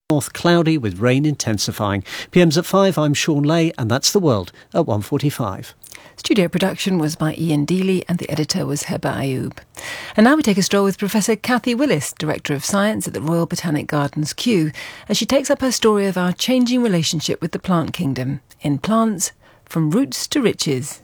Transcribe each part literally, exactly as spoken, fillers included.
North cloudy with rain intensifying. P Ms at five, I'm Sean Lay, and that's The World at one forty-five. Studio production was by Ian Dealey and the editor was Heba Ayoub. And now we take a stroll with Professor Kathy Willis, Director of Science at the Royal Botanic Gardens, Kew, as she takes up her story of our changing relationship with the plant kingdom in Plants from Roots to Riches.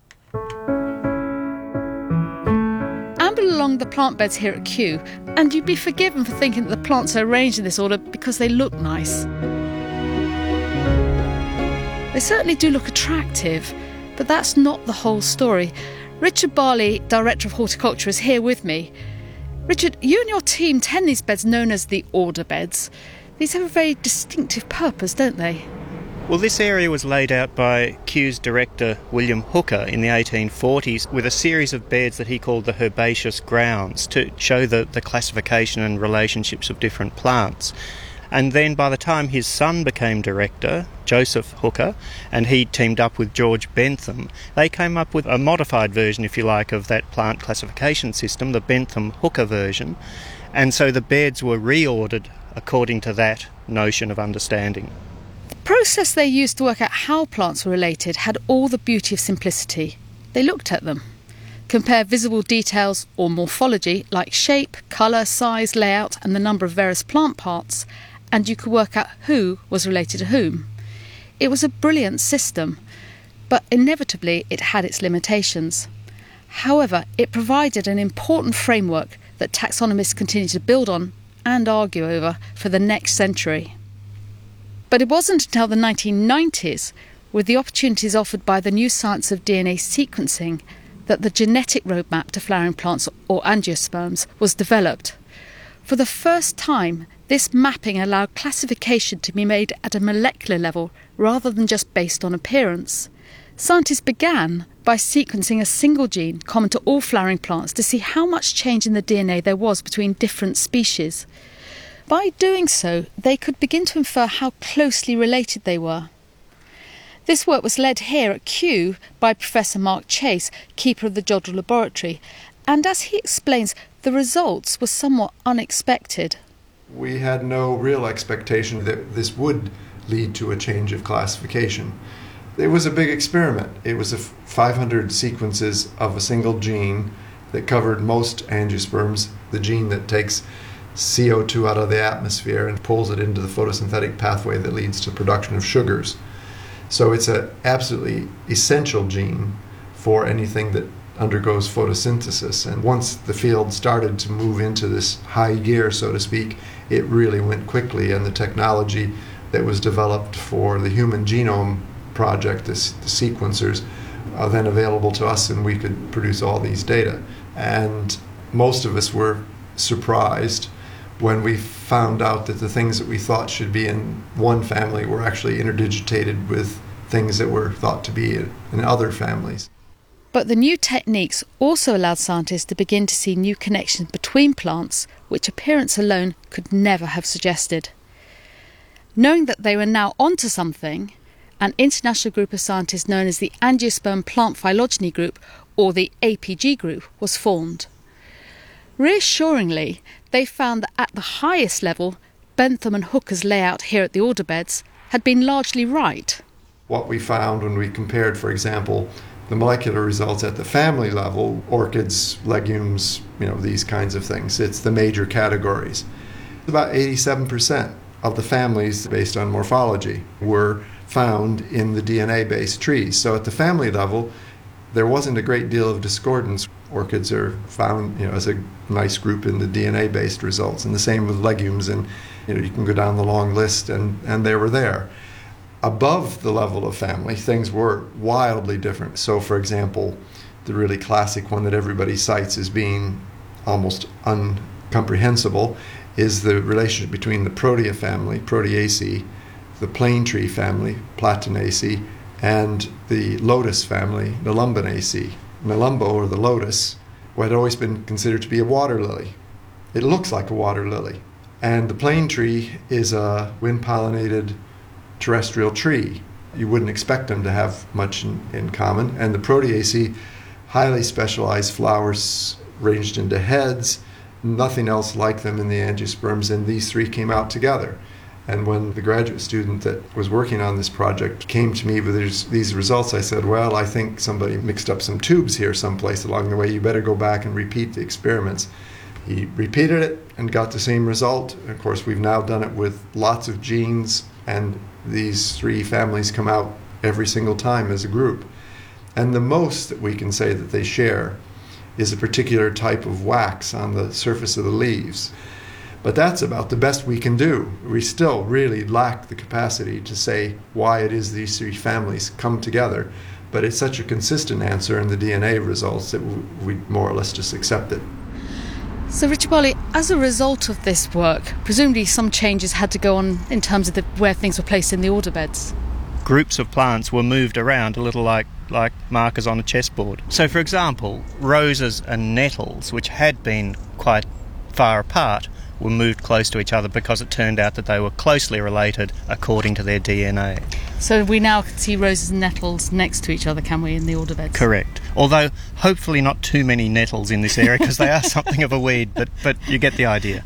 Amble along the plant beds here at Kew, and you'd be forgiven for thinking that the plants are arranged in this order because they look nice. They certainly do look attractive, but that's not the whole story. Richard Barley, Director of Horticulture, is here with me. Richard, you and your team tend these beds known as the order beds. These have a very distinctive purpose, don't they? Well, this area was laid out by Kew's director William Hooker in the eighteen forties with a series of beds that he called the herbaceous grounds to show the, the classification and relationships of different plants. And then by the time his son became director, Joseph Hooker, and he teamed up with George Bentham, they came up with a modified version, if you like, of that plant classification system, the Bentham-Hooker version. And so the beds were reordered according to that notion of understanding. The process they used to work out how plants were related had all the beauty of simplicity. They looked at them, compared visible details or morphology like shape, colour, size, layout and the number of various plant parts, and you could work out who was related to whom. It was a brilliant system, but inevitably it had its limitations. However, it provided an important framework that taxonomists continue to build on and argue over for the next century. But it wasn't until the nineteen nineties, with the opportunities offered by the new science of D N A sequencing, that the genetic roadmap to flowering plants, or angiosperms, was developed. For the first time, this mapping allowed classification to be made at a molecular level rather than just based on appearance. Scientists began by sequencing a single gene common to all flowering plants to see how much change in the D N A there was between different species. By doing so, they could begin to infer how closely related they were. This work was led here at Kew by Professor Mark Chase, keeper of the Jodrell Laboratory, and as he explains, the results were somewhat unexpected. We had no real expectation that this would lead to a change of classification. It was a big experiment. It was a five hundred sequences of a single gene that covered most angiosperms, the gene that takes C O two out of the atmosphere and pulls it into the photosynthetic pathway that leads to production of sugars. So it's an absolutely essential gene for anything that undergoes photosynthesis. And once the field started to move into this high gear, so to speak, it really went quickly, and the technology that was developed for the Human Genome Project, this, the sequencers, are then available to us, and we could produce all these data. And most of us were surprised when we found out that the things that we thought should be in one family were actually interdigitated with things that were thought to be in other families. But the new techniques also allowed scientists to begin to see new connections between plants, which appearance alone could never have suggested. Knowing that they were now onto something, an international group of scientists known as the Angiosperm Plant Phylogeny Group, or the A P G Group, was formed. Reassuringly, they found that at the highest level, Bentham and Hooker's layout here at the order beds had been largely right. What we found when we compared, for example, the molecular results at the family level, orchids, legumes, you know, these kinds of things, it's the major categories. About eighty-seven percent of the families, based on morphology, were found in the D N A-based trees. So at the family level, there wasn't a great deal of discordance. Orchids are found, you know, as a nice group in the D N A-based results, and the same with legumes, and you know, you can go down the long list, and, and they were there. Above the level of family, things were wildly different. So, for example, the really classic one that everybody cites as being almost incomprehensible is the relationship between the Protea family, Proteaceae, the plane tree family, Platanaceae, and the lotus family, Nelumbonaceae. Nelumbo, or the lotus, had always been considered to be a water lily. It looks like a water lily. And the plane tree is a wind-pollinated terrestrial tree. You wouldn't expect them to have much in, in common. And the Proteaceae, highly specialized flowers ranged into heads, nothing else like them in the angiosperms, and these three came out together. And when the graduate student that was working on this project came to me with these, these results, I said, well, I think somebody mixed up some tubes here someplace along the way. You better go back and repeat the experiments. He repeated it and got the same result. Of course, we've now done it with lots of genes, and these three families come out every single time as a group. And the most that we can say that they share is a particular type of wax on the surface of the leaves. But that's about the best we can do. We still really lack the capacity to say why it is these three families come together. But it's such a consistent answer in the D N A results that we more or less just accept it. So, Richard Barley, as a result of this work, presumably some changes had to go on in terms of the, where things were placed in the order beds. Groups of plants were moved around a little like, like markers on a chessboard. So, for example, roses and nettles, which had been quite far apart, were moved close to each other because it turned out that they were closely related according to their D N A. So we now can see roses and nettles next to each other, can we, in the order beds? Correct. Although hopefully not too many nettles in this area because they are something of a weed, but, but you get the idea.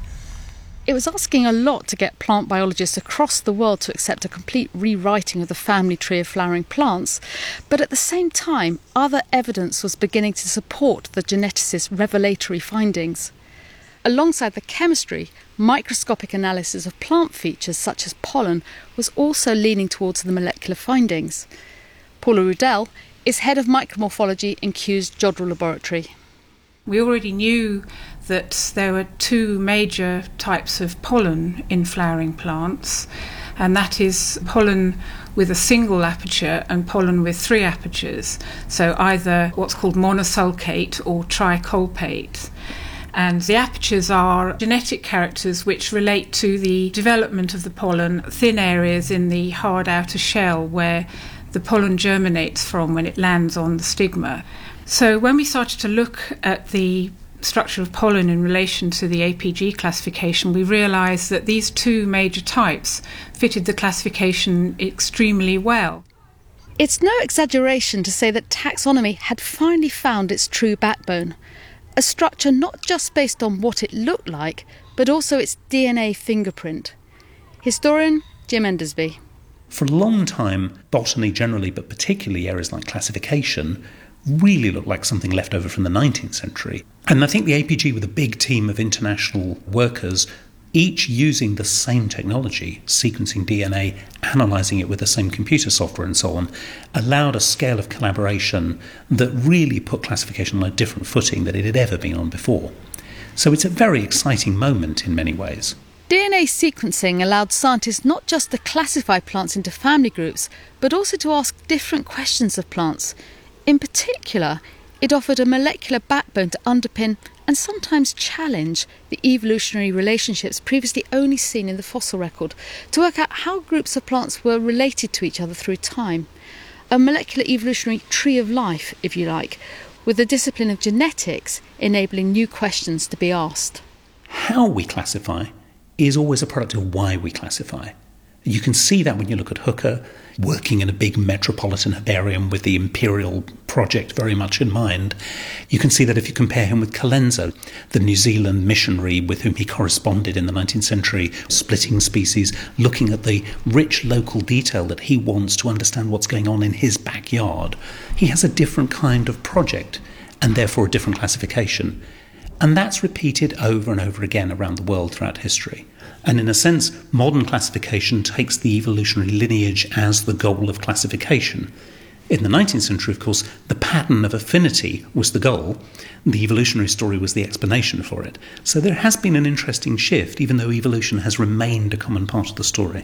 It was asking a lot to get plant biologists across the world to accept a complete rewriting of the family tree of flowering plants, but at the same time, other evidence was beginning to support the geneticist's revelatory findings. Alongside the chemistry, microscopic analysis of plant features such as pollen was also leaning towards the molecular findings. Paula Rudell is head of micromorphology in Kew's Jodrell laboratory. We already knew that there were two major types of pollen in flowering plants, and that is pollen with a single aperture and pollen with three apertures, so either what's called monosulcate or tricolpate. And the apertures are genetic characters which relate to the development of the pollen, thin areas in the hard outer shell where the pollen germinates from when it lands on the stigma. So when we started to look at the structure of pollen in relation to the A P G classification, we realised that these two major types fitted the classification extremely well. It's no exaggeration to say that taxonomy had finally found its true backbone. A structure not just based on what it looked like, but also its D N A fingerprint. Historian Jim Endersby. For a long time, botany generally, but particularly areas like classification, really looked like something left over from the nineteenth century. And I think the A P G, with a big team of international workers, each using the same technology, sequencing D N A, analysing it with the same computer software and so on, allowed a scale of collaboration that really put classification on a different footing than it had ever been on before. So it's a very exciting moment in many ways. D N A sequencing allowed scientists not just to classify plants into family groups, but also to ask different questions of plants. In particular, it offered a molecular backbone to underpin and sometimes challenge the evolutionary relationships previously only seen in the fossil record, to work out how groups of plants were related to each other through time. A molecular evolutionary tree of life, if you like, with the discipline of genetics enabling new questions to be asked. How we classify is always a product of why we classify. You can see that when you look at Hooker, working in a big metropolitan herbarium with the imperial project very much in mind. You can see that if you compare him with Colenso, the New Zealand missionary with whom he corresponded in the nineteenth century, splitting species, looking at the rich local detail that he wants to understand what's going on in his backyard. He has a different kind of project and therefore a different classification. And that's repeated over and over again around the world throughout history. And in a sense, modern classification takes the evolutionary lineage as the goal of classification. In the nineteenth century, of course, the pattern of affinity was the goal. The evolutionary story was the explanation for it. So there has been an interesting shift, even though evolution has remained a common part of the story.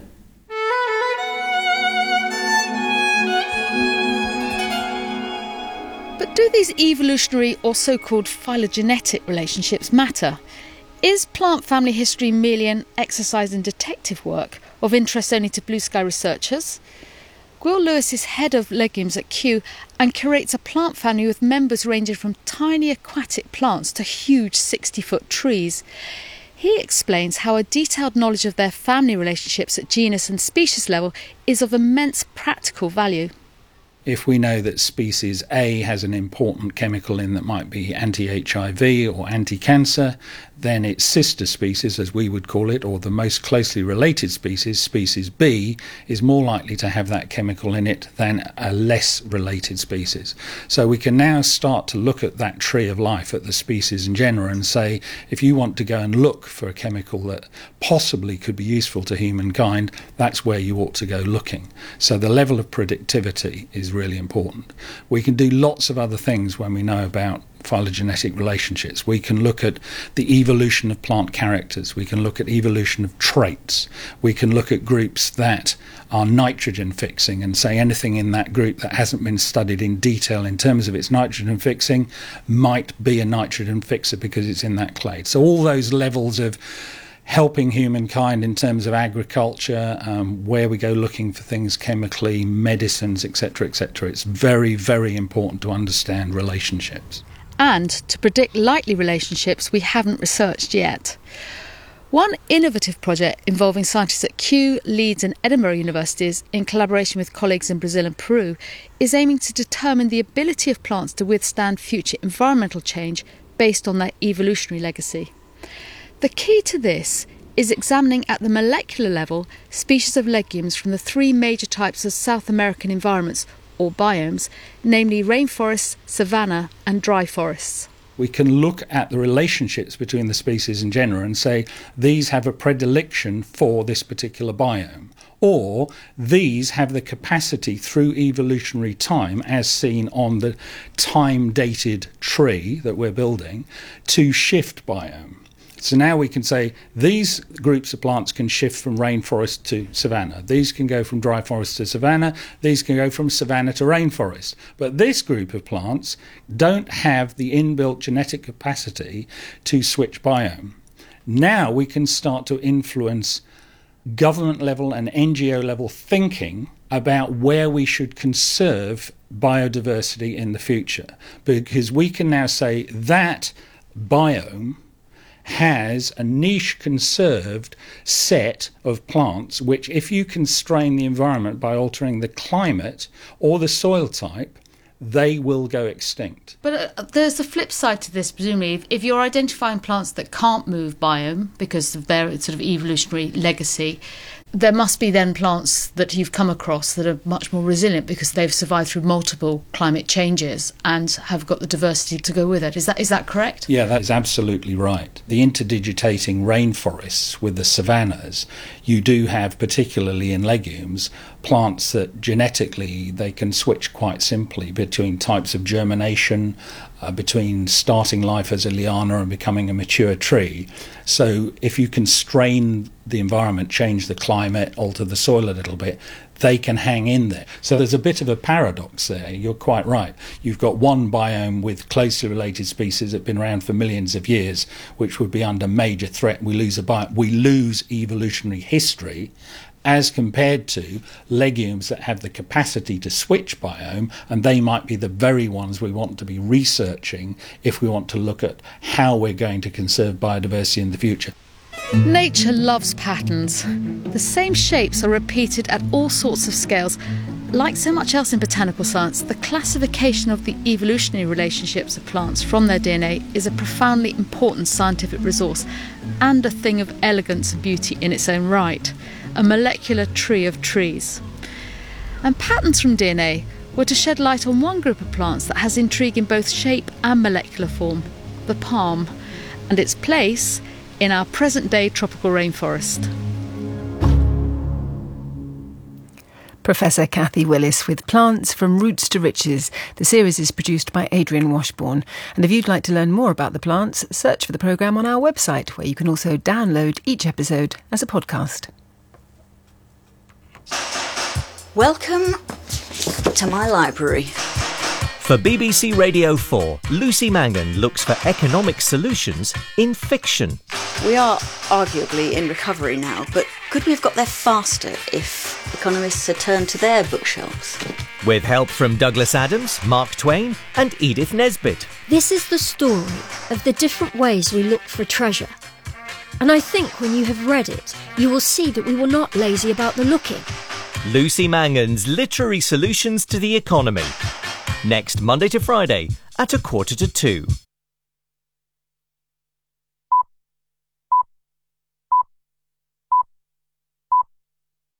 But do these evolutionary or so-called phylogenetic relationships matter? Is plant family history merely an exercise in detective work of interest only to blue sky researchers? Gwyl Lewis is head of legumes at Kew and curates a plant family with members ranging from tiny aquatic plants to huge sixty-foot trees. He explains how a detailed knowledge of their family relationships at genus and species level is of immense practical value. If we know that species A has an important chemical in that might be anti-H I V or anti-cancer, then its sister species, as we would call it, or the most closely related species, species B, is more likely to have that chemical in it than a less related species. So we can now start to look at that tree of life, at the species and genera, and say, if you want to go and look for a chemical that possibly could be useful to humankind, that's where you ought to go looking. So the level of predictivity is really important. We can do lots of other things when we know about phylogenetic relationships. We can look at the evolution of plant characters. We can look at evolution of traits. We can look at groups that are nitrogen fixing and say anything in that group that hasn't been studied in detail in terms of its nitrogen fixing might be a nitrogen fixer because it's in that clade. So all those levels of helping humankind in terms of agriculture, um, where we go looking for things chemically, medicines, et cetera, et cetera. It's very, very important to understand relationships. And to predict likely relationships we haven't researched yet. One innovative project involving scientists at Kew, Leeds and Edinburgh universities, in collaboration with colleagues in Brazil and Peru, is aiming to determine the ability of plants to withstand future environmental change based on their evolutionary legacy. The key to this is examining at the molecular level species of legumes from the three major types of South American environments, or biomes, namely rainforests, savanna and dry forests. We can look at the relationships between the species and genera and say these have a predilection for this particular biome, or these have the capacity through evolutionary time, as seen on the time-dated tree that we're building, to shift biome. So now we can say these groups of plants can shift from rainforest to savanna. These can go from dry forest to savanna. These can go from savanna to rainforest. But this group of plants don't have the inbuilt genetic capacity to switch biome. Now we can start to influence government level and N G O level thinking about where we should conserve biodiversity in the future. Because we can now say that biome has a niche conserved set of plants which, if you constrain the environment by altering the climate or the soil type, they will go extinct. But uh, there's a flip side to this, presumably. If, if you're identifying plants that can't move biome because of their sort of evolutionary legacy, there must be then plants that you've come across that are much more resilient because they've survived through multiple climate changes and have got the diversity to go with it. Is that is that correct? Yeah, that is absolutely right. The interdigitating rainforests with the savannas, you do have, particularly in legumes, plants that genetically they can switch quite simply between types of germination, uh, between starting life as a liana and becoming a mature tree. So if you constrain the environment, change the climate, alter the soil a little bit, they can hang in there. So there's a bit of a paradox there. You're quite right. You've got one biome with closely related species that have been around for millions of years, which would be under major threat. We lose a biome. We lose evolutionary history, as compared to legumes that have the capacity to switch biome, and they might be the very ones we want to be researching if we want to look at how we're going to conserve biodiversity in the future. Nature loves patterns. The same shapes are repeated at all sorts of scales. Like so much else in botanical science, the classification of the evolutionary relationships of plants from their D N A is a profoundly important scientific resource and a thing of elegance and beauty in its own right. A molecular tree of trees. And patterns from D N A were to shed light on one group of plants that has intrigue in both shape and molecular form, the palm, and its place in our present-day tropical rainforest. Professor Kathy Willis with Plants from Roots to Riches. The series is produced by Adrian Washbourne. And if you'd like to learn more about the plants, search for the programme on our website, where you can also download each episode as a podcast. Welcome to my library. For B B C Radio four, Lucy Mangan looks for economic solutions in fiction. We are arguably in recovery now, but could we have got there faster if economists had turned to their bookshelves? With help from Douglas Adams, Mark Twain and Edith Nesbit. This is the story of the different ways we look for treasure. And I think when you have read it, you will see that we were not lazy about the looking. Lucy Mangan's Literary Solutions to the Economy. Next Monday to Friday at a quarter to two.